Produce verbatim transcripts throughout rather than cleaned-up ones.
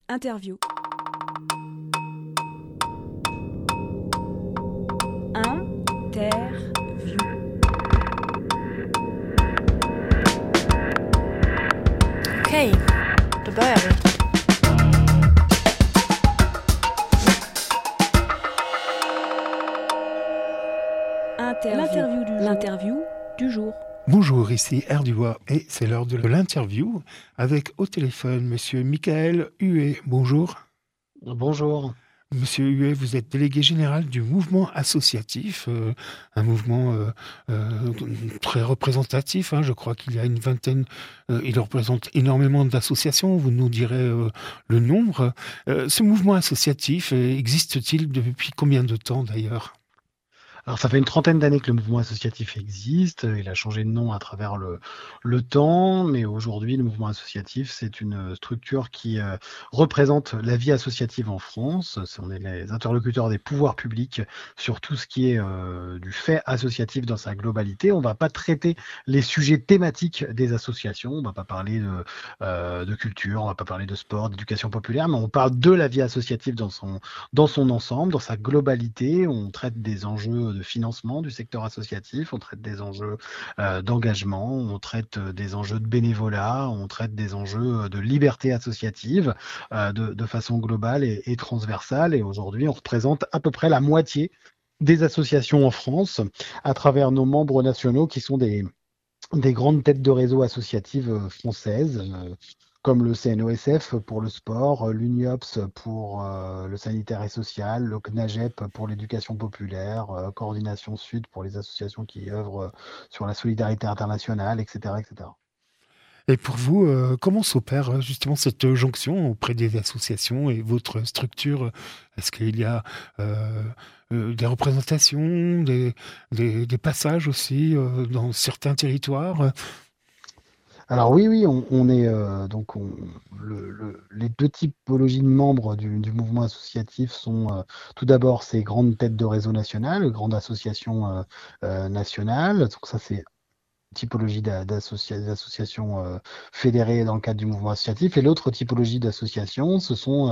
Interview. Interview. Okej, då börjar vi. Interview. L'interview du jour. L'interview du jour. Bonjour, ici R. Dubois et c'est l'heure de l'interview avec au téléphone Monsieur Michael Huet. Bonjour. Bonjour. Monsieur Huet, vous êtes délégué général du mouvement associatif, euh, un mouvement euh, euh, très représentatif. Hein, je crois qu'il y a une vingtaine, euh, il représente énormément d'associations, vous nous direz euh, le nombre. Euh, ce mouvement associatif euh, existe-t-il depuis combien de temps d'ailleurs ? Alors, ça fait une trentaine d'années que le mouvement associatif existe. Il a changé de nom à travers le, le temps, mais aujourd'hui, le mouvement associatif, c'est une structure qui euh, représente la vie associative en France. On est les interlocuteurs des pouvoirs publics sur tout ce qui est euh, du fait associatif dans sa globalité. On ne va pas traiter les sujets thématiques des associations. On ne va pas parler de, euh, de culture, on ne va pas parler de sport, d'éducation populaire, mais on parle de la vie associative dans son, dans son ensemble, dans sa globalité. On traite des enjeux de financement du secteur associatif, on traite des enjeux euh, d'engagement, on traite des enjeux de bénévolat, on traite des enjeux de liberté associative euh, de, de façon globale et, et transversale. Et aujourd'hui, on représente à peu près la moitié des associations en France à travers nos membres nationaux qui sont des, des grandes têtes de réseau associatives françaises. Euh, comme le C N O S F pour le sport, l'UNIOPS pour euh, le sanitaire et social, le C N A G E P pour l'éducation populaire, euh, Coordination Sud pour les associations qui œuvrent sur la solidarité internationale, et cetera, et cetera. Et pour vous, euh, comment s'opère justement cette jonction auprès des associations et votre structure ? Est-ce qu'il y a euh, euh, des représentations, des, des, des passages aussi euh, dans certains territoires ? Alors oui, oui, on, on est euh, donc on, le, le, les deux typologies de membres du, du mouvement associatif sont euh, tout d'abord ces grandes têtes de réseau national, grandes associations euh, euh, nationales. Donc ça c'est typologie d'associations euh, fédérées dans le cadre du mouvement associatif. Et l'autre typologie d'associations, ce sont euh,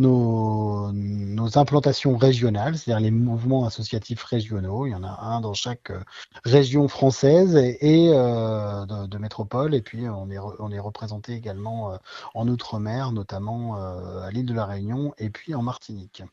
nos, nos implantations régionales, c'est-à-dire les mouvements associatifs régionaux. Il y en a un dans chaque euh, région française et, et euh, de, de métropole. Et puis on est, on est représenté également euh, en Outre-mer, notamment euh, à l'île de la Réunion et puis en Martinique.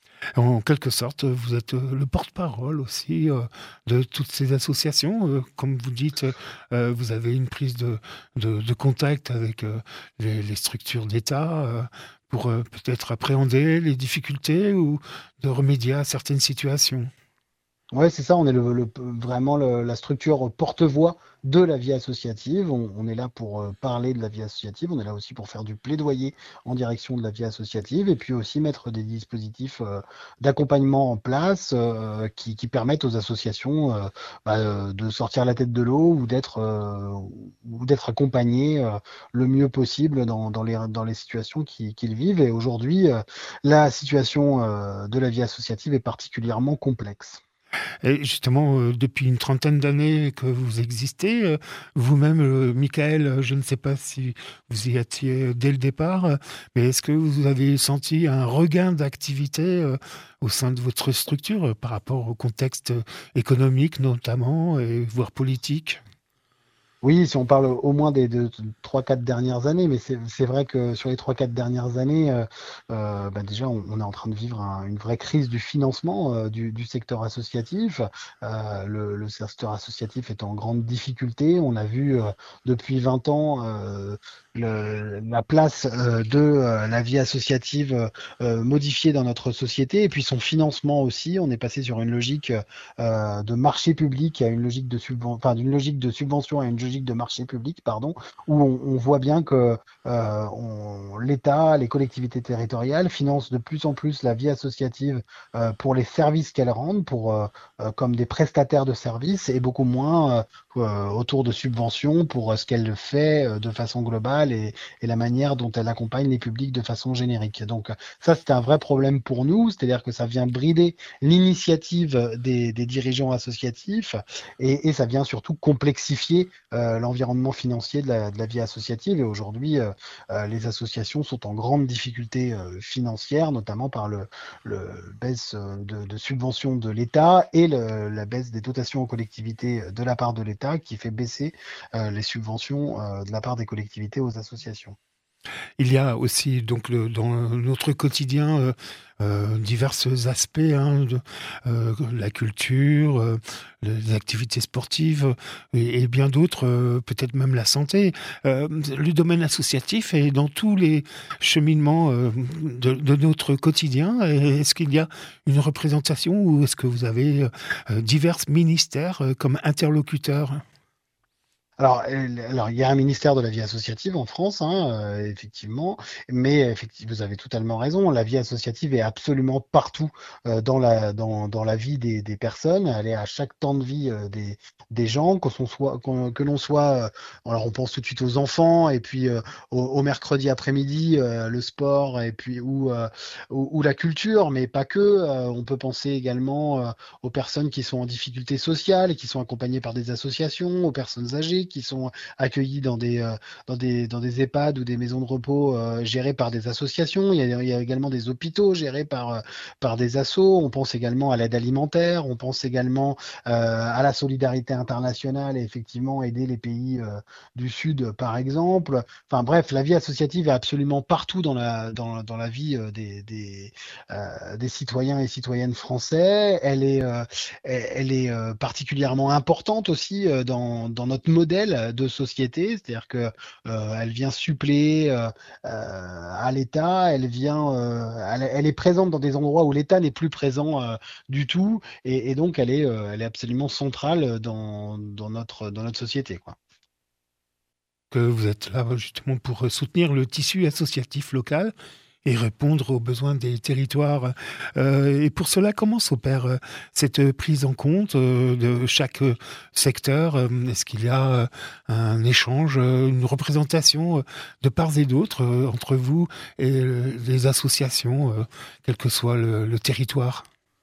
En quelque sorte, vous êtes le porte-parole aussi euh, de toutes ces associations. Euh, comme vous dites, euh, vous avez une prise de, de, de contact avec euh, les, les structures d'État euh, pour euh, peut-être appréhender les difficultés ou de remédier à certaines situations. Ouais, c'est ça, on est le, le- vraiment le- la structure porte-voix de la vie associative. On, on est là pour euh, parler de la vie associative, on est là aussi pour faire du plaidoyer en direction de la vie associative et puis aussi mettre des dispositifs euh, d'accompagnement en place euh, qui, qui permettent aux associations euh, bah, euh, de sortir la tête de l'eau ou d'être euh, ou d'être accompagnées euh, le mieux possible dans, dans les, dans les situations qui- qu'ils vivent. Et aujourd'hui, euh, la situation euh, de la vie associative est particulièrement complexe. Et justement, euh, depuis une trentaine d'années que vous existez, euh, vous-même, euh, Michael, euh, je ne sais pas si vous y étiez dès le départ, euh, mais est-ce que vous avez senti un regain d'activité euh, au sein de votre structure euh, par rapport au contexte euh, économique notamment, et voire politique ? Oui, si on parle au moins des deux, trois, quatre dernières années, mais c'est c'est vrai que sur les trois, quatre dernières années, euh, euh, bah déjà, on, on est en train de vivre un- une vraie crise du financement euh, du, du secteur associatif. Euh, le, le secteur associatif est en grande difficulté. On a vu euh, depuis vingt ans euh, le- la place euh, de euh, la vie associative euh, modifiée dans notre société et puis son financement aussi. On est passé sur une logique euh, de marché public à une logique de subven- enfin, d'une logique de subvention à une logique de marché public, pardon, où on, on voit bien que euh, on- l'État, les collectivités territoriales financent de plus en plus la vie associative euh, pour les services qu'elles rendent, pour euh, euh, comme des prestataires de services, et beaucoup moins euh, euh, autour de subventions pour euh, ce qu'elle fait euh, de façon globale et, et la manière dont elle accompagne les publics de façon générique. Donc ça, c'est un vrai problème pour nous, c'est-à-dire que ça vient brider l'initiative des, des dirigeants associatifs et, et ça vient surtout complexifier euh, l'environnement financier de la, de la vie associative. Et aujourd'hui, euh, euh, les associations sont en grande difficulté euh, financière, notamment par le, le baisse de, de subventions de l'État et le, la baisse des dotations aux collectivités de la part de l'État qui fait baisser euh, les subventions euh, de la part des collectivités aux associations. Il y a aussi donc le, dans notre quotidien euh, euh, divers aspects, hein, de, euh, la culture, euh, les activités sportives et, et bien d'autres, euh, peut-être même la santé. Euh, le domaine associatif est dans tous les cheminements euh, de, de notre quotidien. Et est-ce qu'il y a une représentation ou est-ce que vous avez euh, divers ministères euh, comme interlocuteurs ? Alors, elle- alors, il y a un ministère de la vie associative en France, hein, euh, effectivement, mais effectivement, vous avez totalement raison. La vie associative est absolument partout euh, dans la dans, dans la vie des, des personnes. Elle est à chaque temps de vie euh, des des gens, qu'on soit qu'on- que l'on soit. euh, alors, on pense tout de suite aux enfants, et puis euh, au, au mercredi après-midi, euh, le sport, et puis ou, euh, ou ou la culture, mais pas que. Euh, on peut penser également euh, aux personnes qui sont en difficulté sociale et qui sont accompagnées par des associations, aux personnes âgées qui sont accueillis dans des, euh, dans des, dans des EHPAD ou des maisons de repos euh, gérées par des associations. Il y a, il y a également des hôpitaux gérés par, euh, par des assos. On pense également à l'aide alimentaire. On pense également euh, à la solidarité internationale et effectivement aider les pays euh, du Sud, par exemple. Enfin bref, la vie associative est absolument partout dans la, dans, dans la vie euh, des, des, euh, des citoyens et citoyennes français. Elle est, euh, elle elle est euh, particulièrement importante aussi euh, dans, dans notre modèle de société, c'est-à-dire que euh, elle vient suppléer euh, euh, à l'État, elle vient, euh, elle, elle est présente dans des endroits où l'État n'est plus présent euh, du tout, et, et donc elle est, euh, elle est absolument centrale dans, dans notre, dans notre société, quoi. Que vous êtes là justement pour soutenir le tissu associatif local et répondre aux besoins des territoires. Euh, et pour cela, comment s'opère euh, cette prise en compte euh, de chaque euh, secteur? Euh, Est-ce qu'il y a euh, un échange, euh, une représentation euh, de part et d'autre euh, entre vous et euh, les associations, euh, quel que soit le, le territoire?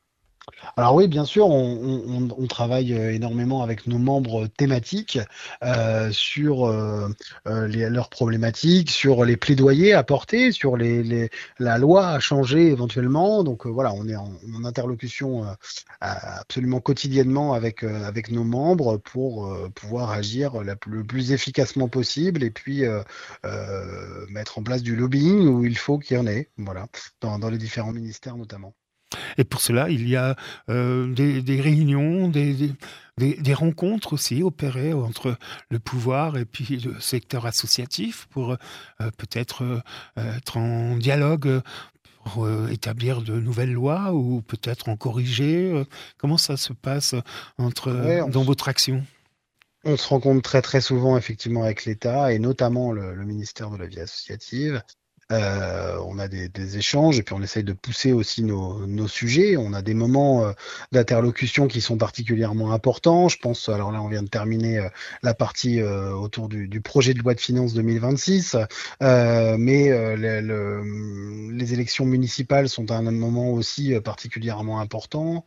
Alors oui, bien sûr, on, on- on travaille euh, énormément avec nos membres thématiques euh, sur euh, euh, les- leurs problématiques, sur les plaidoyers à porter, sur les, les- la loi à changer éventuellement. Donc euh, voilà, on est en, en interlocution euh, à- absolument quotidiennement avec, euh, avec nos membres pour euh, pouvoir agir la- le plus efficacement possible et puis euh, euh, mettre en place du lobbying où il faut qu'il y en ait, voilà, dans, dans les différents ministères notamment. Et pour cela, il y a euh, des, des réunions, des, des, des- des rencontres aussi opérées entre le pouvoir et puis le secteur associatif pour euh, peut-être euh, être en dialogue, euh, pour euh, établir de nouvelles lois ou peut-être en corriger. euh. Comment ça se passe entre, euh, Ouais, on, dans s- votre action? on se rencontre très très souvent effectivement avec l'État et notamment le, le ministère de la vie associative. Euh, on a des, des échanges et puis on essaye de pousser aussi nos, nos sujets. On a des moments euh, d'interlocution qui sont particulièrement importants. Je pense, alors là, on vient de terminer euh, la partie euh, autour du, du projet de loi de finances deux mille vingt-six, euh, mais euh, le- le- les élections municipales sont un moment aussi euh, particulièrement important.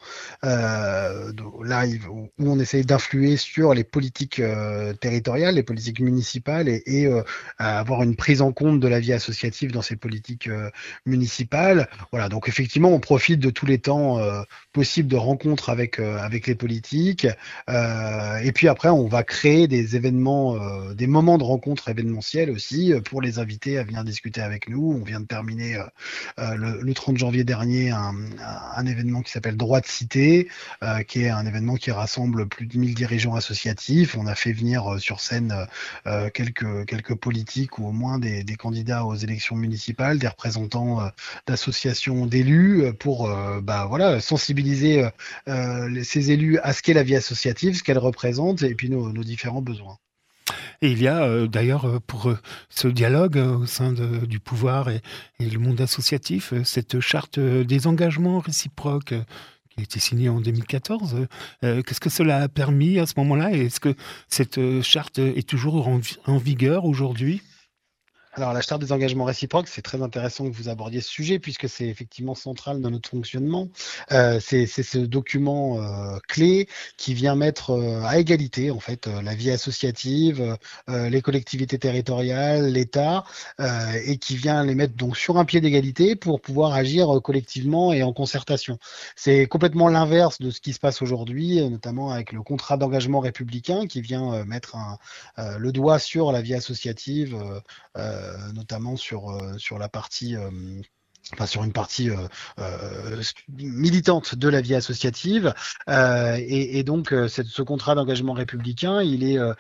Euh, donc là, il- où on essaye d'influer sur les politiques euh, territoriales, les politiques municipales et, et euh, à avoir une prise en compte de la vie associative dans ces politiques euh, municipales. Voilà, donc effectivement, on profite de tous les temps euh, possibles de rencontres avec, euh, avec les politiques. Euh, et puis après, on va créer des événements, euh, des moments de rencontres événementiels aussi euh, pour les inviter à venir discuter avec nous. On vient de terminer euh, euh, le, le trente janvier dernier un, un événement qui s'appelle Droit de cité, euh, qui est un événement qui rassemble plus de mille dirigeants associatifs. On a fait venir euh, sur scène euh, quelques, quelques politiques ou au moins des, des candidats aux élections municipales, des représentants euh, d'associations d'élus euh, pour euh, bah, voilà, sensibiliser euh, euh, les- ces élus à ce qu'est la vie associative, ce qu'elle représente et puis nos, nos différents besoins. Et il y a euh, d'ailleurs euh, pour euh, ce dialogue euh, au sein de- du pouvoir et, et le monde associatif, euh, cette charte euh, des engagements réciproques euh, qui a été signée en deux mille quatorze. Euh, qu'est-ce que cela a permis à ce moment-là? Et est-ce que cette euh, charte est toujours en, en vigueur aujourd'hui? Alors, la charte des engagements réciproques, c'est très intéressant que vous abordiez ce sujet puisque c'est effectivement central dans notre fonctionnement. Euh, c'est, c'est ce document euh, clé qui vient mettre euh, à égalité en fait euh, la vie associative, euh, les collectivités territoriales, l'État, euh, et qui vient les mettre donc sur un pied d'égalité pour pouvoir agir euh, collectivement et en concertation. C'est complètement l'inverse de ce qui se passe aujourd'hui, euh, notamment avec le contrat d'engagement républicain qui vient euh, mettre un, euh, le doigt sur la vie associative. Euh, euh, notamment sur, euh, sur la partie euh, enfin sur une partie euh, euh, militante de la vie associative euh, et, et donc euh, cette, ce contrat d'engagement républicain il est, euh,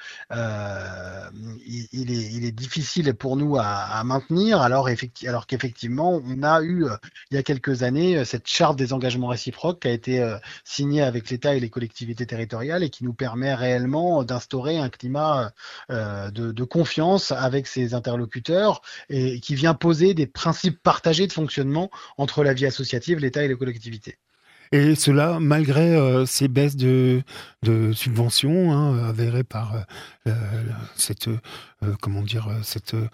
euh, il, il est il est difficile pour nous à, à maintenir alors, effecti- alors qu'effectivement on a eu euh, il y a quelques années cette charte des engagements réciproques qui a été euh, signée avec l'État et les collectivités territoriales et qui nous permet réellement d'instaurer un climat euh, de, de confiance avec ses interlocuteurs et qui vient poser des principes partagés de fonctionnement entre la vie associative, l'État et les collectivités. Et cela, malgré euh, ces baisses de, de subventions hein, avérées par euh, cette, euh, comment dire, cette euh,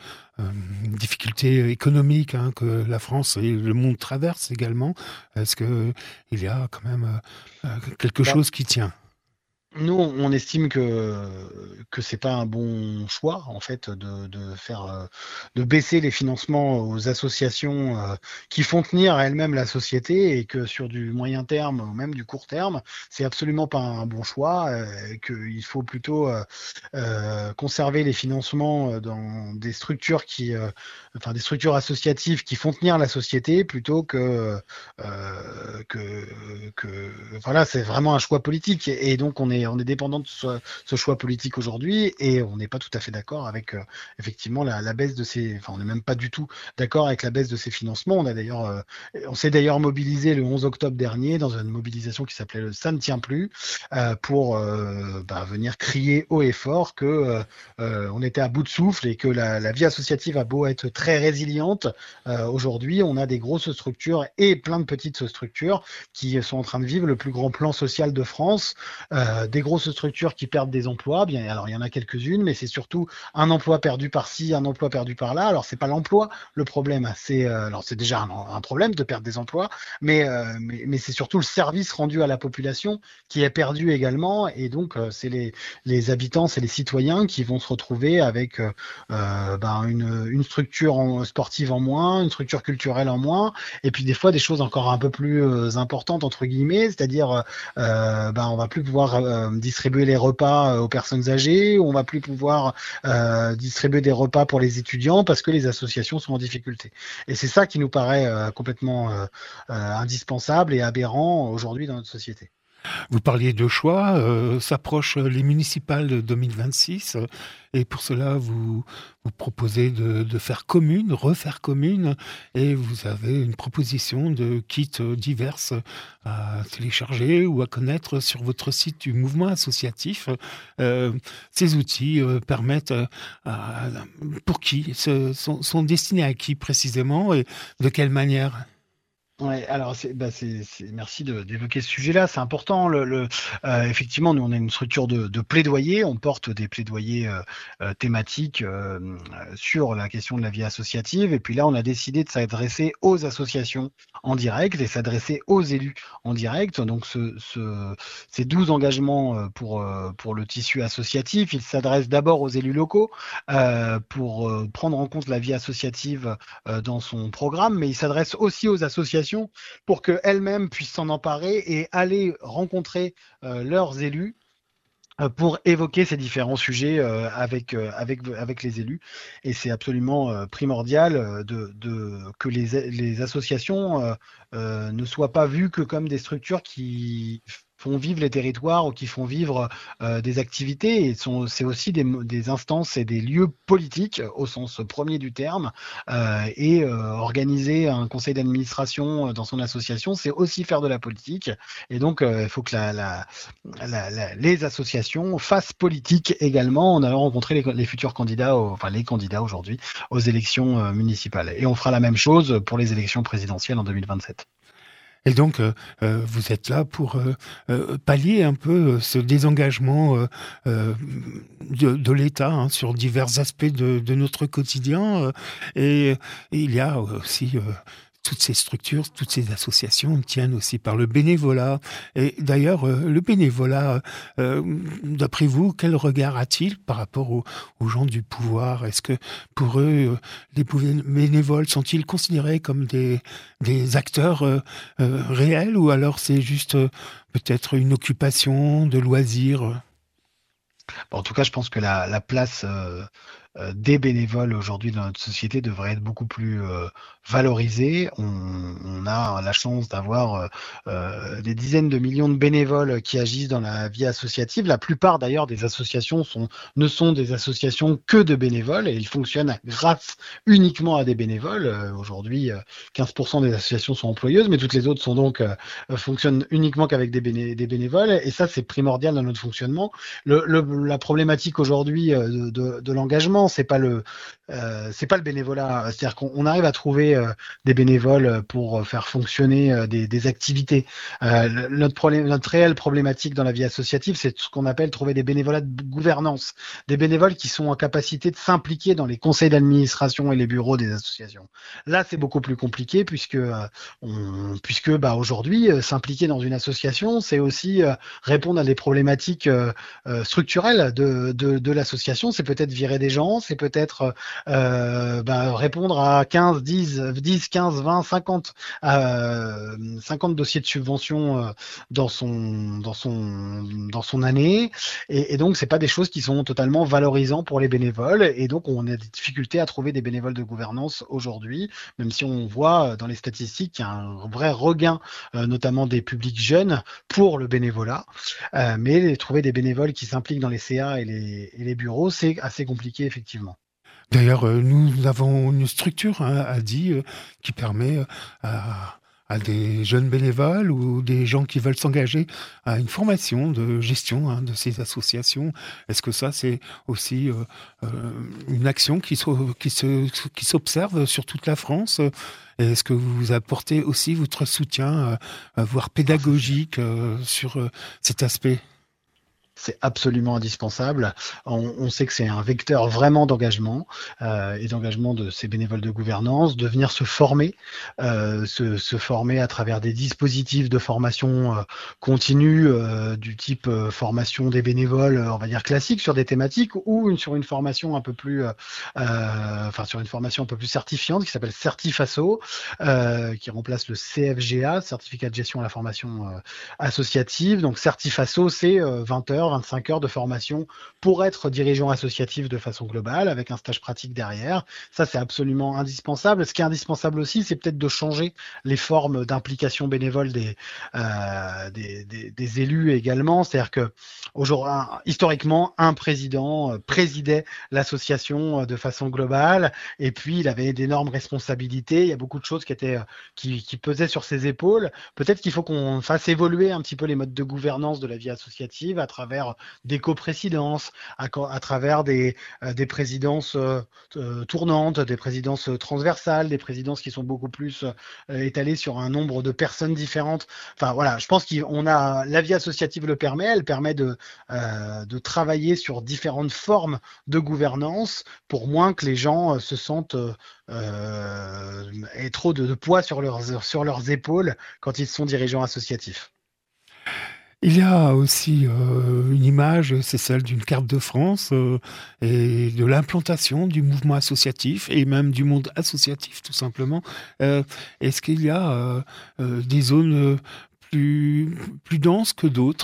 difficulté économique hein, que la France et le monde traversent également, est-ce qu'il y a quand même euh, quelque chose qui tient ? Nous, on estime que que c'est pas un bon choix en fait de de faire de baisser les financements aux associations euh, qui font tenir à elles-mêmes la société et que sur du moyen terme ou même du court terme, c'est absolument pas un bon choix. Euh, qu'il faut plutôt euh, euh, conserver les financements dans des structures qui, euh, enfin des structures associatives qui font tenir la société plutôt que euh, que que voilà, c'est vraiment un choix politique et donc on est on est dépendant de ce, ce choix politique aujourd'hui et on n'est pas tout à fait d'accord avec euh, effectivement la, la baisse de ces, enfin on n'est même pas du tout d'accord avec la baisse de ces financements. On a d'ailleurs, euh, on s'est d'ailleurs mobilisé le onze octobre dernier dans une mobilisation qui s'appelait le Ça ne tient plus euh, pour euh, bah, venir crier haut et fort que euh, euh, on était à bout de souffle et que la, la vie associative a beau être très résiliente, euh, aujourd'hui on a des grosses structures et plein de petites structures qui sont en train de vivre le plus grand plan social de France, euh, des grosses structures qui perdent des emplois. Bien, alors il y en a quelques-unes, mais c'est surtout un emploi perdu par-ci, un emploi perdu par-là. Alors c'est pas l'emploi le problème, c'est euh, alors c'est déjà un, un problème de perdre des emplois, mais euh, mais, mais c'est surtout le service rendu à la population qui est perdu également. Et donc euh, c'est les les habitants, c'est les citoyens qui vont se retrouver avec euh, ben une une structure en, sportive en moins, une structure culturelle en moins, et puis des fois des choses encore un peu plus euh, importantes entre guillemets, c'est-à-dire euh, ben on va plus pouvoir euh, distribuer les repas aux personnes âgées, on va plus pouvoir euh, distribuer des repas pour les étudiants parce que les associations sont en difficulté. Et c'est ça qui nous paraît euh, complètement euh, euh, indispensable et aberrant aujourd'hui dans notre société. Vous parliez de choix, euh, s'approchent les municipales de deux mille vingt-six euh, et pour cela vous, vous proposez de, de faire commune, refaire commune et vous avez une proposition de kits diverses à télécharger ou à connaître sur votre site du mouvement associatif. Euh, ces outils euh, permettent euh, à, pour qui, ce, sont, sont destinés à qui précisément et de quelle manière ? Ouais, alors c'est, bah c'est, c'est, merci de, d'évoquer ce sujet-là, c'est important. Le, le, euh, effectivement, nous on a une structure de, de plaidoyer, on porte des plaidoyers euh, euh, thématiques euh, sur la question de la vie associative, et puis là on a décidé de s'adresser aux associations en direct et s'adresser aux élus en direct. Donc ce, ce, ces douze engagements pour, pour le tissu associatif, ils s'adressent d'abord aux élus locaux euh, pour euh, prendre en compte la vie associative euh, dans son programme, mais ils s'adressent aussi aux associations pour qu'elles-mêmes puissent s'en emparer et aller rencontrer euh, leurs élus euh, pour évoquer ces différents sujets euh, avec, euh, avec, avec les élus. Et c'est absolument euh, primordial de, de, que les, les associations euh, euh, ne soient pas vues que comme des structures qui font vivre les territoires ou qui font vivre euh, des activités. Et sont, c'est aussi des, des instances et des lieux politiques au sens premier du terme. Euh, et euh, organiser un conseil d'administration dans son association, c'est aussi faire de la politique. Et donc, il euh, faut que la, la, la, la, les associations fassent politique également en allant rencontrer les, les futurs candidats, aux, enfin les candidats aujourd'hui aux élections euh, municipales. Et on fera la même chose pour les élections présidentielles en deux mille vingt-sept. Et donc, euh, euh, vous êtes là pour euh, euh, pallier un peu ce désengagement euh, euh, de, de l'État hein, sur divers aspects de, de notre quotidien. euh, et, et il y a aussi euh, toutes ces structures, toutes ces associations tiennent aussi par le bénévolat. Et d'ailleurs, euh, le bénévolat, euh, d'après vous, quel regard a-t-il par rapport aux, aux gens du pouvoir? Est-ce que pour eux, euh, les pouv- bénévoles sont-ils considérés comme des, des acteurs euh, euh, réels ou alors c'est juste euh, peut-être une occupation de loisirs? Bon, en tout cas, je pense que la, la place euh, euh, des bénévoles aujourd'hui dans notre société devrait être beaucoup plus euh, valorisée. On, on a la chance d'avoir euh, euh, des dizaines de millions de bénévoles qui agissent dans la vie associative. La plupart d'ailleurs des associations sont, ne sont des associations que de bénévoles et ils fonctionnent grâce uniquement à des bénévoles. Euh, aujourd'hui, euh, quinze pour cent des associations sont employeuses, mais toutes les autres sont donc euh, fonctionnent uniquement qu'avec des, béné des bénévoles. Et ça, c'est primordial dans notre fonctionnement. Le, le, la problématique aujourd'hui euh, de, de, de l'engagement, c'est pas le, euh, c'est pas le bénévolat. C'est-à-dire qu'on on arrive à trouver euh, des bénévoles pour faire fonctionner euh, des, des activités. Euh, notre problème, notre réelle problématique dans la vie associative, c'est ce qu'on appelle trouver des bénévolats de gouvernance, des bénévoles qui sont en capacité de s'impliquer dans les conseils d'administration et les bureaux des associations. Là, c'est beaucoup plus compliqué puisque, euh, on, puisque bah, aujourd'hui, euh, s'impliquer dans une association, c'est aussi euh, répondre à des problématiques euh, euh, structurelles de, de, de l'association. C'est peut-être virer des gens, c'est peut-être euh, bah, répondre à quinze, dix, dix, quinze, vingt, cinquante, euh, cinquante dossiers de subvention euh, dans son, dans son, dans son année. Et, et donc, c'est pas des choses qui sont totalement valorisantes pour les bénévoles. Et donc, on a des difficultés à trouver des bénévoles de gouvernance aujourd'hui, même si on voit dans les statistiques qu'il y a un vrai regain, euh, notamment des publics jeunes, pour le bénévolat. Euh, mais trouver des bénévoles qui s'impliquent dans les C A et les, et les bureaux, c'est assez compliqué, effectivement. D'ailleurs, euh, nous avons une structure hein, à dit euh, qui permet euh, à, à des jeunes bénévoles ou des gens qui veulent s'engager à une formation de gestion hein, de ces associations. Est-ce que ça, c'est aussi euh, euh, une action qui, so- qui, se, qui s'observe sur toute la France? Et est-ce que vous apportez aussi votre soutien, euh, voire pédagogique, euh, sur euh, cet aspect? C'est absolument indispensable. On, on sait que c'est un vecteur vraiment d'engagement euh, et d'engagement de ces bénévoles de gouvernance, de venir se former, euh, se, se former à travers des dispositifs de formation euh, continue euh, du type euh, formation des bénévoles, on va dire classique sur des thématiques ou une, sur une formation un peu plus, euh, enfin sur une formation un peu plus certifiante qui s'appelle Certifasso, euh, qui remplace le C F G A, certificat de gestion à la formation euh, associative. Donc Certifasso, c'est euh, vingt heures vingt-cinq heures de formation pour être dirigeant associatif de façon globale, avec un stage pratique derrière. Ça, c'est absolument indispensable. Ce qui est indispensable aussi, c'est peut-être de changer les formes d'implication bénévole des, euh, des, des, des élus également. C'est-à-dire que aujourd'hui, historiquement, un président présidait l'association de façon globale, et puis il avait d'énormes responsabilités. Il y a beaucoup de choses qui étaient qui, qui pesaient sur ses épaules. Peut-être qu'il faut qu'on fasse évoluer un petit peu les modes de gouvernance de la vie associative à travers des coprésidences, à, à travers des, euh, des présidences euh, tournantes, des présidences transversales, des présidences qui sont beaucoup plus euh, étalées sur un nombre de personnes différentes. Enfin voilà, je pense qu'on a la vie associative le permet, elle permet de, euh, de travailler sur différentes formes de gouvernance pour moins que les gens euh, se sentent euh, aient trop de, de poids sur leurs, sur leurs épaules quand ils sont dirigeants associatifs. Il y a aussi euh, une image, c'est celle d'une carte de France euh, et de l'implantation du mouvement associatif et même du monde associatif tout simplement. Euh, est-ce qu'il y a euh, euh, des zones plus, plus denses que d'autres ?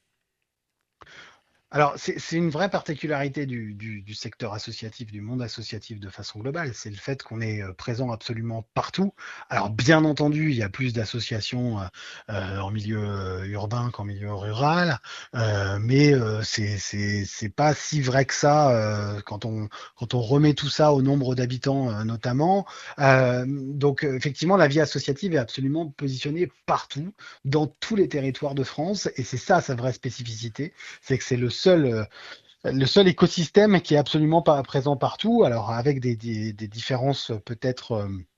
Alors, c'est c'est une vraie particularité du, du, du secteur associatif, du monde associatif de façon globale, c'est le fait qu'on est euh, présent absolument partout. Alors, bien entendu, il y a plus d'associations euh, euh, en milieu euh, urbain qu'en milieu rural, euh, mais euh, c'est c'est c'est pas si vrai que ça euh, quand on quand on remet tout ça au nombre d'habitants euh, notamment. Euh, donc, euh, effectivement, la vie associative est absolument positionnée partout, dans tous les territoires de France, et c'est ça sa vraie spécificité, c'est que c'est le seul, le seul écosystème qui est absolument pas présent partout, alors avec des, des, des différences peut-être euh,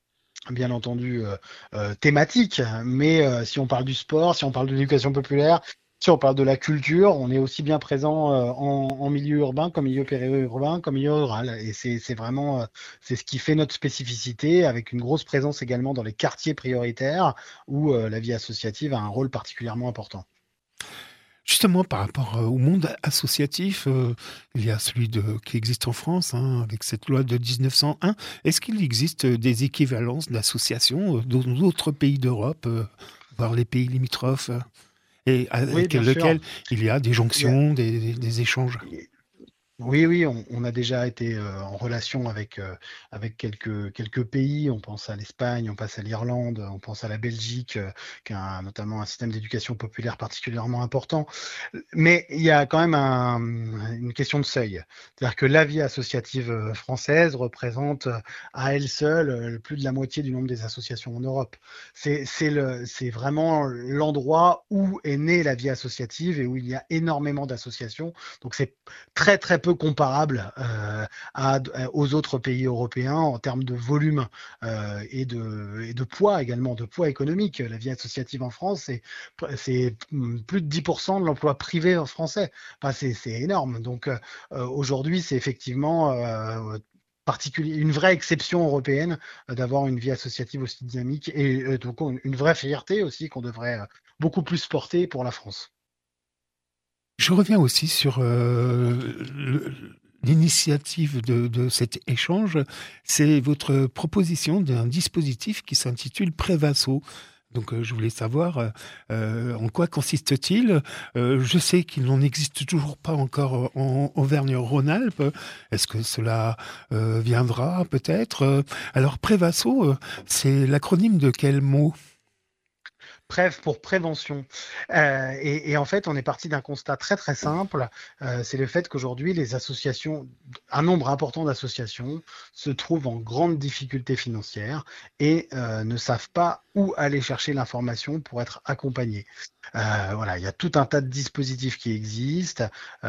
bien entendu euh, euh, thématiques, mais euh, si on parle du sport, si on parle de l'éducation populaire, si on parle de la culture, on est aussi bien présent euh, en, en milieu urbain qu'en milieu périurbain, qu'en milieu rural. Et c'est c'est vraiment euh, c'est ce qui fait notre spécificité, avec une grosse présence également dans les quartiers prioritaires où euh, la vie associative a un rôle particulièrement important. Justement, par rapport euh, au monde associatif, euh, il y a celui de, qui existe en France, hein, avec cette loi de mille neuf cent un. Est-ce qu'il existe des équivalences d'associations euh, dans d'autres pays d'Europe, euh, voire les pays limitrophes, euh, et Oui, avec bien sûr. lesquels il y a des Il y a- jonctions, des, des- des échanges? Oui, oui, on, on a déjà été euh, en relation avec, euh, avec quelques, quelques pays. On pense à l'Espagne, on pense à l'Irlande, on pense à la Belgique, euh, qui a un- notamment un système d'éducation populaire particulièrement important. Mais il y a quand même un- une question de seuil. C'est-à-dire que la vie associative euh, française représente euh, à elle seule euh, plus de la moitié du nombre des associations en Europe. C'est, c'est le, c'est vraiment l'endroit où est née la vie associative et où il y a énormément d'associations. Donc c'est très très peu comparable euh, à, aux autres pays européens en termes de volume euh, et, de, et de poids également, de poids économique. La vie associative en France, c'est, c'est plus de dix pour cent de l'emploi privé français. Enfin, c'est, c'est énorme. Donc euh, aujourd'hui, c'est effectivement euh, particulier, une vraie exception européenne euh, d'avoir une vie associative aussi dynamique et euh, donc une vraie fierté aussi qu'on devrait euh, beaucoup plus porter pour la France. Je reviens aussi sur euh, le- l'initiative de, de cet échange. C'est votre proposition d'un dispositif qui s'intitule Prévasso. Donc, euh, je voulais savoir euh, euh, en quoi consiste-t-il. Euh, je sais qu'il n'en existe toujours pas encore en Auvergne-Rhône-Alpes. Est-ce que cela euh, viendra peut-être? Alors, Prévasso, euh, c'est l'acronyme de quel mot? Prév pour prévention. Euh, et, et en fait, on est parti d'un constat très très simple. Euh, c'est le fait qu'aujourd'hui, les associations, un nombre important d'associations se trouvent en grande difficulté financière et euh, ne savent pas où aller chercher l'information pour être accompagnées. Euh, voilà, il y a tout un tas de dispositifs qui existent,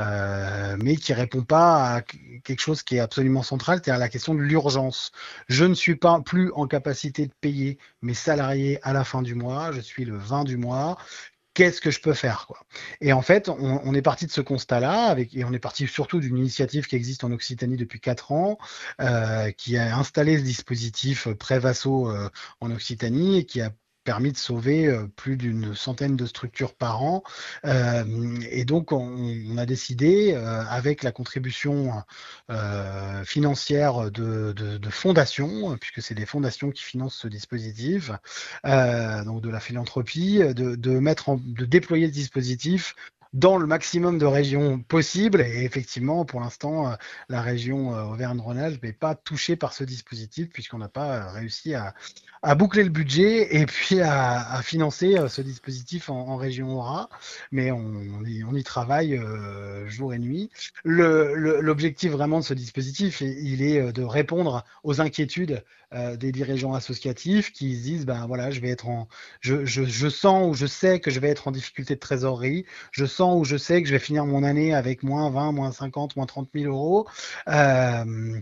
euh, mais qui répondent pas à quelque chose qui est absolument central, c'est-à-dire la question de l'urgence. Je ne suis pas plus en capacité de payer mes salariés à la fin du mois, je suis le vingt du mois, qu'est-ce que je peux faire, quoi. Et en fait, on, on est parti de ce constat-là, avec, et on est parti surtout d'une initiative qui existe en Occitanie depuis quatre ans, euh, qui a installé ce dispositif Prévasso euh, en Occitanie et qui a permis de sauver euh, plus d'une centaine de structures par an. Euh, et donc, on, on a décidé, euh, avec la contribution euh, financière de, de, de fondations, puisque c'est des fondations qui financent ce dispositif, euh, donc de la philanthropie, de, de mettre en, de déployer le dispositif dans le maximum de régions possibles. Et effectivement, pour l'instant, euh, la région euh, Auvergne-Rhône-Alpes n'est pas touchée par ce dispositif puisqu'on n'a pas euh, réussi à, à boucler le budget et puis à, à financer euh, ce dispositif en, en région Aura. Mais on, on, y, on y travaille euh, jour et nuit. Le, le, l'objectif vraiment de ce dispositif, il est euh, de répondre aux inquiétudes euh, des dirigeants associatifs qui se disent, ben voilà, je vais être en, je, je, je sens ou je sais que je vais être en difficulté de trésorerie, je sens où je sais que je vais finir mon année avec moins vingt, moins cinquante, moins trente mille euros. Euh,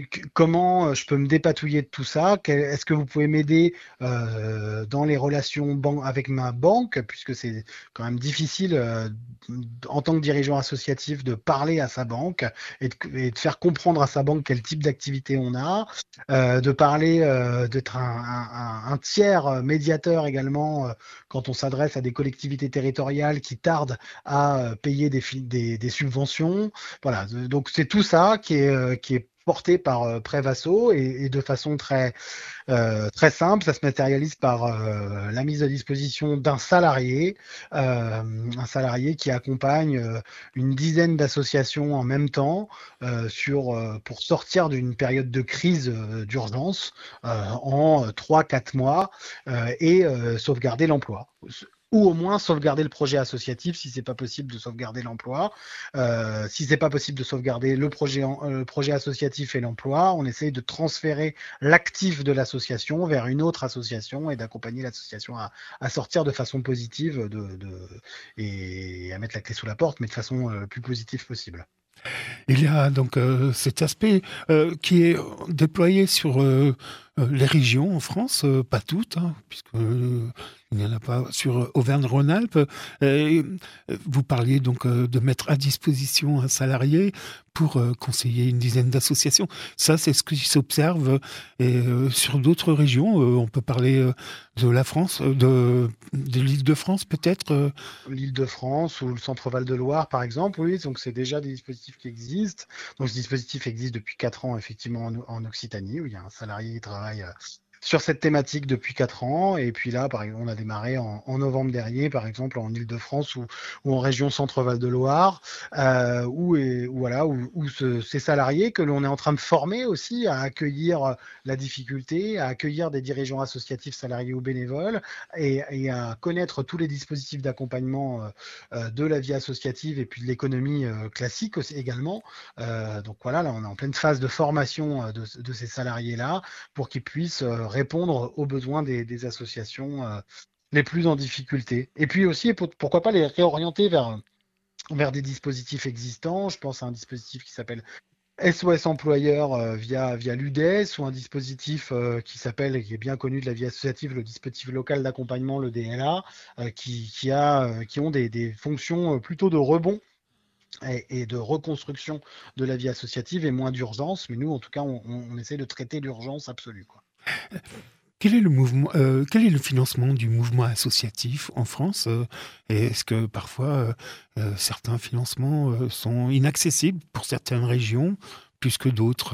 comment je peux me dépatouiller de tout ça? Est-ce que vous pouvez m'aider euh, dans les relations ban- avec ma banque, puisque c'est quand même difficile euh, en tant que dirigeant associatif de parler à sa banque et de, et de faire comprendre à sa banque quel type d'activité on a, euh, de parler, euh, d'être un, un, un, tiers médiateur également euh, quand on s'adresse à des collectivités territoriales qui tardent à payer des, des, des subventions. Voilà, donc c'est tout ça qui est, qui est porté par euh, Prévasso et, et de façon très, euh, très simple, ça se matérialise par euh, la mise à disposition d'un salarié, euh, un salarié qui accompagne euh, une dizaine d'associations en même temps euh, sur, euh, pour sortir d'une période de crise euh, d'urgence euh, en trois quatre mois euh, et euh, sauvegarder l'emploi ou au moins sauvegarder le projet associatif si c'est pas possible de sauvegarder l'emploi. Euh, si c'est pas possible de sauvegarder le projet, euh, projet associatif et l'emploi, on essaye de transférer l'actif de l'association vers une autre association et d'accompagner l'association à, à sortir de façon positive de, de, et à mettre la clé sous la porte, mais de façon le plus positive possible. Il y a donc euh, cet aspect euh, qui est déployé sur euh, euh, les régions en France, euh, pas toutes, hein, puisque euh, il n'y en a pas sur Auvergne-Rhône-Alpes. Euh, vous parliez donc euh, de mettre à disposition un salarié pour euh, conseiller une dizaine d'associations. Ça, c'est ce qui s'observe. Et euh, sur d'autres régions, euh, on peut parler euh, de la France, euh, de, de l'Île-de-France peut-être. Euh. L'Île-de-France ou le Centre Val-de-Loire, par exemple, oui, donc c'est déjà des dispositifs qui existent. Donc ce dispositif existe depuis quatre ans, effectivement, en, en Occitanie, où il y a un salarié qui travaille euh, sur cette thématique depuis quatre ans. Et puis là, par exemple, on a démarré en, en novembre dernier, par exemple, en Île-de-France ou, ou en région Centre-Val de Loire, euh, où, et, où, voilà, où, où ce, ces salariés que l'on est en train de former aussi à accueillir la difficulté, à accueillir des dirigeants associatifs salariés ou bénévoles et, et à connaître tous les dispositifs d'accompagnement euh, de la vie associative et puis de l'économie euh, classique aussi également. Euh, donc voilà, là, on est en pleine phase de formation euh, de, de ces salariés-là pour qu'ils puissent euh, répondre aux besoins des, des associations euh, les plus en difficulté. Et puis aussi, pour, pourquoi pas les réorienter vers, vers des dispositifs existants. Je pense à un dispositif qui s'appelle S O S Employeur euh, via, via l'U D E S ou un dispositif euh, qui s'appelle, qui est bien connu de la vie associative, le dispositif local d'accompagnement, le D L A, euh, qui, qui, a, euh, qui ont des, des fonctions plutôt de rebond et, et de reconstruction de la vie associative et moins d'urgence. Mais nous, en tout cas, on, on essaie de traiter l'urgence absolue, quoi. Quel est le mouvement, euh, quel est le financement du mouvement associatif en France euh, et est-ce que parfois euh, euh, certains financements euh, sont inaccessibles pour certaines régions plus que d'autres?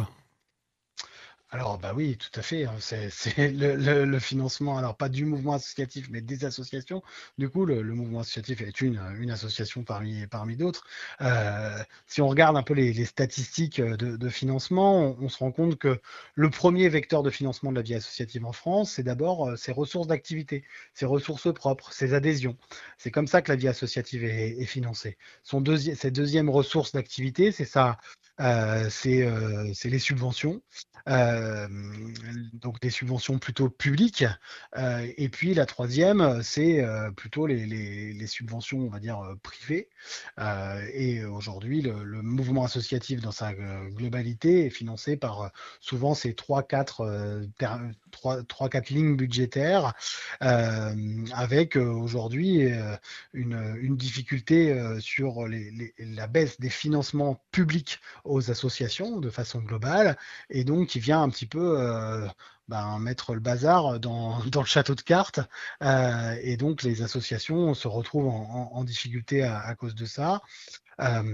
Alors, bah oui, tout à fait, hein. C'est, c'est le, le- le financement, alors pas du mouvement associatif, mais des associations. Du coup, le, le mouvement associatif est une, une association parmi, parmi d'autres. Euh, si on regarde un peu les, les statistiques de, de financement, on, on se rend compte que le premier vecteur de financement de la vie associative en France, c'est d'abord euh, ses ressources d'activité, ses ressources propres, ses adhésions. C'est comme ça que la vie associative est, est financée. Son deuxi- Ses deuxième ressource d'activité, c'est ça, euh, c'est euh, c'est les subventions. Euh, donc des subventions plutôt publiques. Euh, et puis la troisième, c'est euh, plutôt les, les- les subventions, on va dire, euh, privées. Euh, et aujourd'hui, le, le mouvement associatif dans sa euh, globalité est financé par euh, souvent ces trois, quatre, euh, ter- trois, trois, quatre lignes budgétaires, euh, avec euh, aujourd'hui euh, une, une difficulté euh, sur les- les- la baisse des financements publics aux associations de façon globale et donc qui vient un petit peu euh, ben, mettre le bazar dans, dans le château de cartes. Euh, et donc les associations se retrouvent en, en- en difficulté à, à cause de ça. Euh,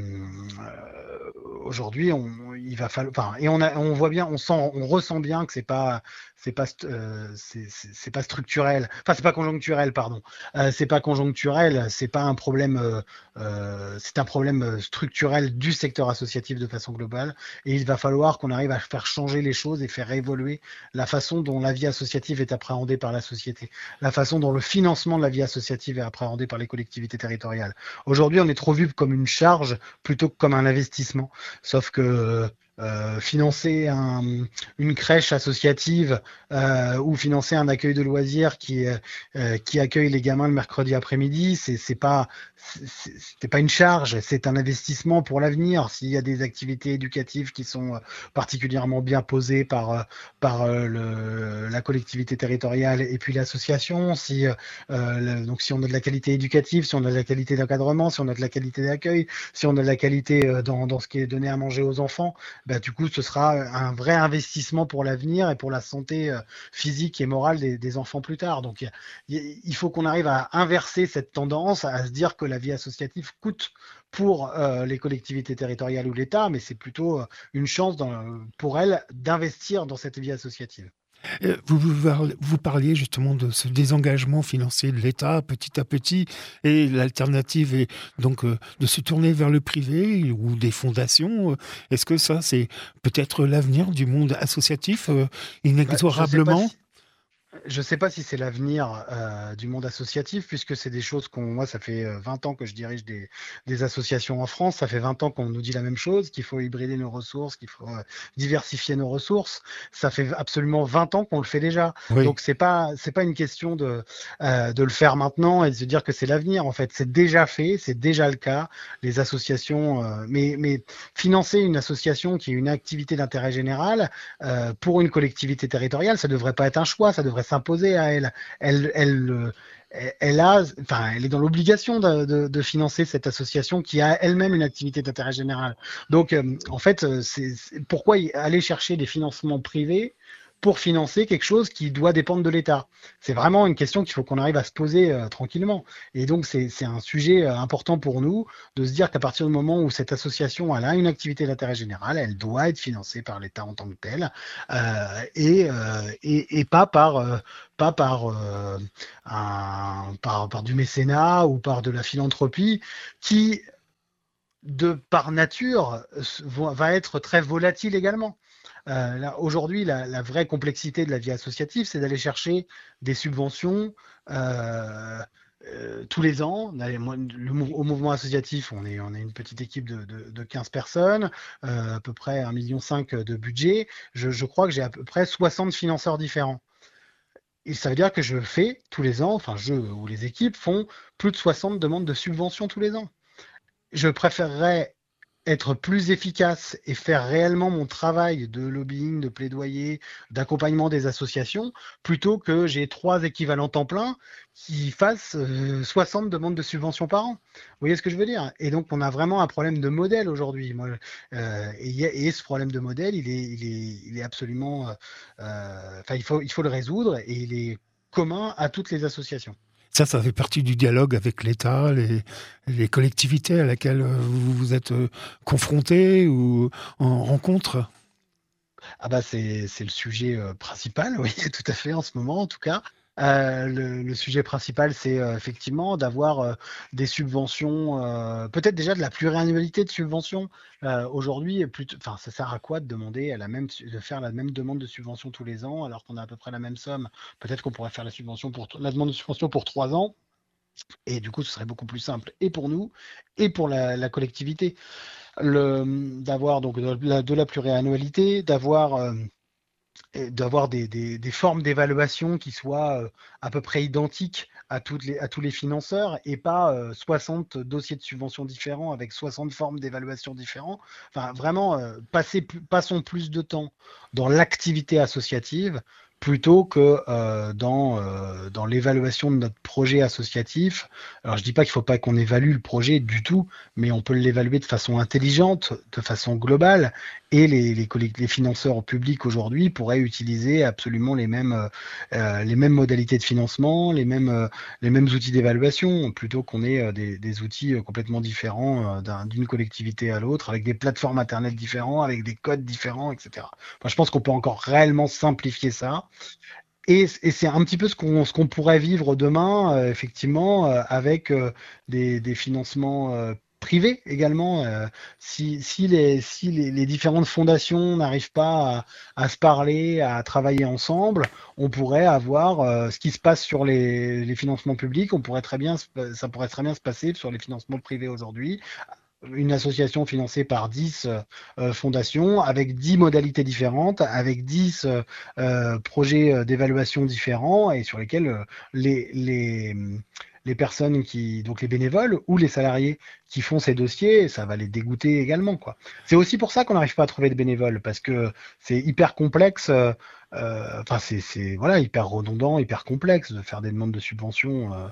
euh, Aujourd'hui, on, il va falloir, enfin, et on a, on voit bien, on sent, on ressent bien que c'est pas, c'est pas, st- euh, c'est c'est- c'est pas structurel, enfin c'est pas conjoncturel, pardon. Euh, c'est pas conjoncturel, c'est pas un problème, euh, euh, c'est un problème structurel du secteur associatif de façon globale. Et il va falloir qu'on arrive à faire changer les choses et faire évoluer la façon dont la vie associative est appréhendée par la société, la façon dont le financement de la vie associative est appréhendé par les collectivités territoriales. Aujourd'hui, on est trop vu comme une charge plutôt que comme un investissement. Sauf que euh, financer un- une crèche associative euh, ou financer un accueil de loisirs qui, euh, qui accueille les gamins le mercredi après-midi, c'est c'est pas c'est c'est- c'est pas une charge, c'est un investissement pour l'avenir. S'il y a des activités éducatives qui sont euh, particulièrement bien posées par euh, par euh, le, la collectivité territoriale et puis l'association, si euh, le- donc si on a de la qualité éducative, si on a de la qualité d'encadrement, si on a de la qualité d'accueil, si on a de la qualité euh, dans, dans ce qui est donné à manger aux enfants, bah, du coup, ce sera un vrai investissement pour l'avenir et pour la santé euh, physique et morale des, des enfants plus tard. Donc, il y- il faut qu'on arrive à inverser cette tendance, à se dire que la vie associative coûte pour euh, les collectivités territoriales ou l'État, mais c'est plutôt euh, une chance dans- pour elles d'investir dans cette vie associative. Euh, Vous, vous, parl- vous parliez justement de ce désengagement financier de l'État petit à petit, et l'alternative est donc euh, de se tourner vers le privé ou des fondations. Euh, Est-ce que ça, c'est peut-être l'avenir du monde associatif euh, Bah, je sais pas inexorablement? si Je ne sais pas si c'est l'avenir euh, du monde associatif, puisque c'est des choses qu'on, moi, ça fait euh, vingt ans que je dirige des, des associations en France, ça fait vingt ans qu'on nous dit la même chose, qu'il faut hybrider nos ressources, qu'il faut euh, diversifier nos ressources. Ça fait absolument vingt ans qu'on le fait déjà. Oui, Donc c'est pas, c'est pas une question de, euh, de le faire maintenant et de se dire que c'est l'avenir. En fait, c'est déjà fait, c'est déjà le cas. Les associations, euh, mais, mais financer une association qui est une activité d'intérêt général euh, pour une collectivité territoriale, ça devrait pas être un choix, ça devrait s'imposer à elle. Elle, elle, euh, elle a, enfin, elle est dans l'obligation de, de, de financer cette association qui a elle-même une activité d'intérêt général. Donc, euh, en fait, c'est, c'est pourquoi aller chercher des financements privés pour financer quelque chose qui doit dépendre de l'État? C'est vraiment une question qu'il faut qu'on arrive à se poser euh, tranquillement. Et donc, c'est, c'est un sujet euh, important pour nous de se dire qu'à partir du moment où cette association elle a une activité d'intérêt général, elle doit être financée par l'État en tant que tel, euh, et, euh, et, et pas par, euh, pas par, euh, un, par, par du mécénat ou par de la philanthropie qui, de par nature, va être très volatile également. Euh, là, aujourd'hui, la, la vraie complexité de la vie associative, c'est d'aller chercher des subventions euh, euh, tous les ans. Le, au mouvement associatif, on est, on est une petite équipe de, de, de quinze personnes, euh, à peu près un virgule cinq million de budget. Je, je crois que j'ai à peu près soixante financeurs différents. Et ça veut dire que je fais tous les ans, enfin je ou les équipes font plus de soixante demandes de subventions tous les ans. Je préférerais être plus efficace et faire réellement mon travail de lobbying, de plaidoyer, d'accompagnement des associations, plutôt que j'ai trois équivalents temps plein qui fassent euh, soixante demandes de subventions par an. Vous voyez ce que je veux dire? Et donc, on a vraiment un problème de modèle aujourd'hui. Moi, euh, et, et ce problème de modèle, il est, il est, il est absolument... Euh, enfin, il faut, il faut le résoudre et il est commun à toutes les associations. ça, ça fait partie du dialogue avec l'État, les, les collectivités à laquelles vous vous êtes confrontés ou en rencontre. Ah bah c'est c'est le sujet euh, principal, oui, tout à fait en ce moment en tout cas. Euh, le, le sujet principal, c'est euh, effectivement d'avoir euh, des subventions, euh, peut-être déjà de la pluriannualité de subventions. Euh, aujourd'hui, plutôt, enfin, ça sert à quoi de demander à la même, de faire la même demande de subvention tous les ans alors qu'on a à peu près la même somme? Peut-être qu'on pourrait faire la subvention pour la demande de subvention pour trois ans. Et du coup, ce serait beaucoup plus simple et pour nous et pour la, la collectivité. Le, d'avoir donc de la, de la pluriannualité, d'avoir euh, d'avoir des, des, des formes d'évaluation qui soient euh, à peu près identiques à, toutes les, à tous les financeurs et pas euh, soixante dossiers de subvention différents avec soixante formes d'évaluation différentes. Enfin, vraiment, euh, passer, passons plus de temps dans l'activité associative plutôt que euh, dans, euh, dans l'évaluation de notre projet associatif. Alors, je dis pas qu'il faut pas qu'on évalue le projet du tout, mais on peut l'évaluer de façon intelligente, de façon globale, et les, les, les financeurs publics aujourd'hui pourraient utiliser absolument les mêmes, euh, les mêmes modalités de financement, les mêmes, euh, les mêmes outils d'évaluation, plutôt qu'on ait euh, des, des outils complètement différents euh, d'un, d'une collectivité à l'autre, avec des plateformes internet différents, avec des codes différents, et cetera. Enfin, je pense qu'on peut encore réellement simplifier ça. Et, et c'est un petit peu ce qu'on ce qu'on pourrait vivre demain, euh, effectivement, euh, avec euh, des, des financements euh, privés également. Euh, si si, les, si les, les différentes fondations n'arrivent pas à, à se parler, à travailler ensemble, on pourrait avoir euh, ce qui se passe sur les, les financements publics, on pourrait très bien, ça pourrait très bien se passer sur les financements privés aujourd'hui. Une association financée par dix euh, fondations, avec dix modalités différentes, avec dix euh, euh, projets d'évaluation différents et sur lesquels euh, les, les, les personnes qui, donc les bénévoles ou les salariés qui font ces dossiers, ça va les dégoûter également, quoi. C'est aussi pour ça qu'on n'arrive pas à trouver de bénévoles, parce que c'est hyper complexe, euh, euh, enfin c'est, c'est voilà, hyper redondant, hyper complexe de faire des demandes de subventions euh,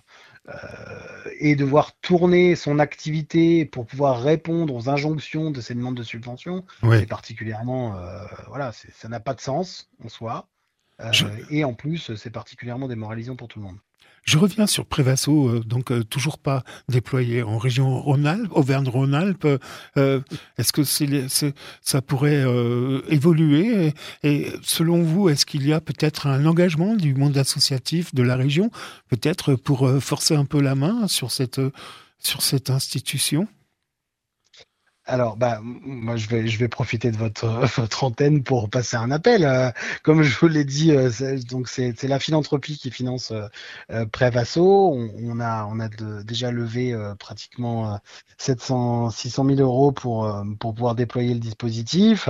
euh, et devoir tourner son activité pour pouvoir répondre aux injonctions de ces demandes de subventions. Oui. C'est particulièrement, euh, voilà, c'est, ça n'a pas de sens en soi. Euh, Je, et en plus, c'est particulièrement démoralisant pour tout le monde. je reviens sur Prévasso, euh, donc euh, toujours pas déployé en région Rhône-Alpes, Auvergne-Rhône-Alpes. Euh, est-ce que c'est, c'est, ça pourrait euh, évoluer? et, et selon vous, est-ce qu'il y a peut-être un engagement du monde associatif de la région, peut-être pour euh, forcer un peu la main sur cette, sur cette institution? Alors, bah, moi, je vais, je vais profiter de votre, votre antenne pour passer un appel. Euh, comme je vous l'ai dit, euh, c'est, donc c'est, c'est la philanthropie qui finance euh, euh, Prévasso. On, on a, on a de- déjà levé euh, pratiquement euh, sept cents, six cent mille euros pour, euh, pour pouvoir déployer le dispositif.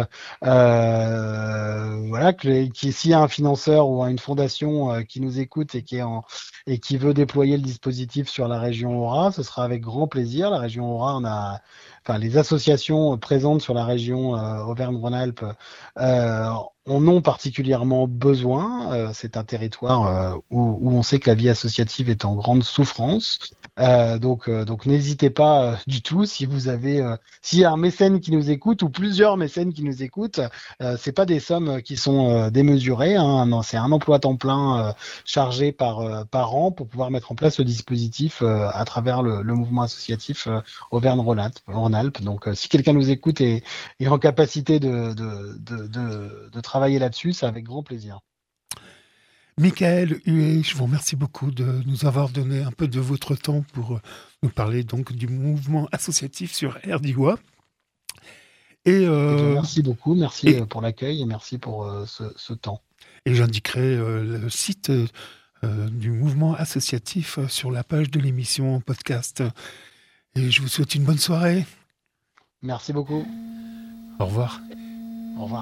Euh, voilà, que les- qui, s'il y a un financeur ou une fondation euh, qui nous écoute et qui est en, et qui veut déployer le dispositif sur la région Aura, ce sera avec grand plaisir. La région Aura, on a enfin, les associations présentes sur la région euh, Auvergne-Rhône-Alpes euh, en ont particulièrement besoin. Euh, c'est un territoire euh, où, où on sait que la vie associative est en grande souffrance. Euh, donc, euh, donc n'hésitez pas euh, du tout si vous avez, euh, s'il y a un mécène qui nous écoute ou plusieurs mécènes qui nous écoutent, euh, c'est pas des sommes qui sont euh, démesurées. Hein, non, c'est un emploi à temps plein euh, chargé par euh, par an pour pouvoir mettre en place le dispositif euh, à travers le, le mouvement associatif euh, Auvergne-Rhône-Alpes. Rhône-Alpes. Donc, euh, si quelqu'un nous écoute et est en capacité de, de, de, de, de travailler là-dessus, c'est avec grand plaisir. Michael Huet, je vous remercie beaucoup de nous avoir donné un peu de votre temps pour nous parler donc du mouvement associatif sur Erdiois. Et, euh, et bien, merci beaucoup, merci et, pour l'accueil et merci pour euh, ce, ce temps. Et j'indiquerai euh, le site euh, du mouvement associatif sur la page de l'émission en podcast. Et je vous souhaite une bonne soirée. Merci beaucoup. Au revoir. Au revoir.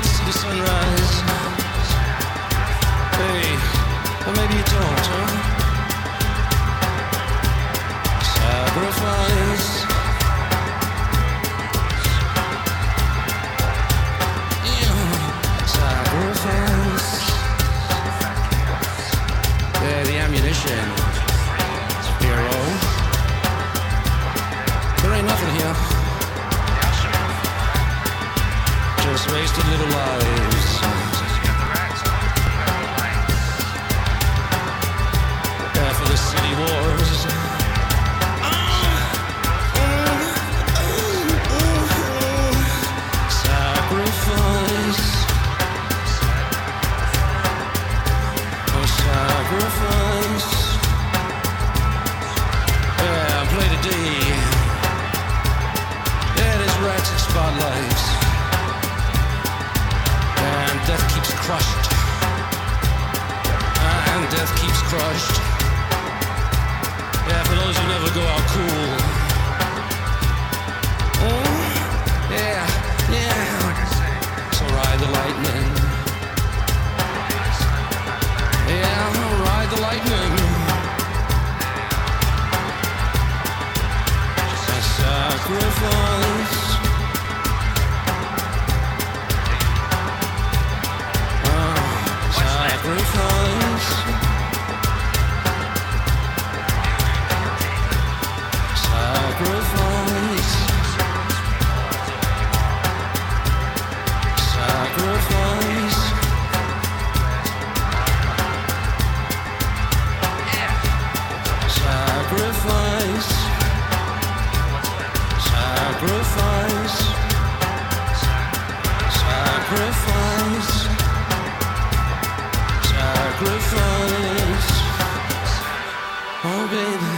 Maybe you don't, huh? Just wasted little lives. Yeah, for the city wars. Sacrifice. Oh, sacrifice. Yeah, play today. Yeah, there's rats and spotlights. And death keeps crushed. And death keeps crushed. Yeah, for those who never go out cool. Oh, yeah, yeah. So ride the lightning. Yeah, ride the lightning. A sacrifice. Sacrifice. Sacrifice. Sacrifice. Sacrifice. Sacrifice. Sacrifice. Sacrifice. Oh, baby.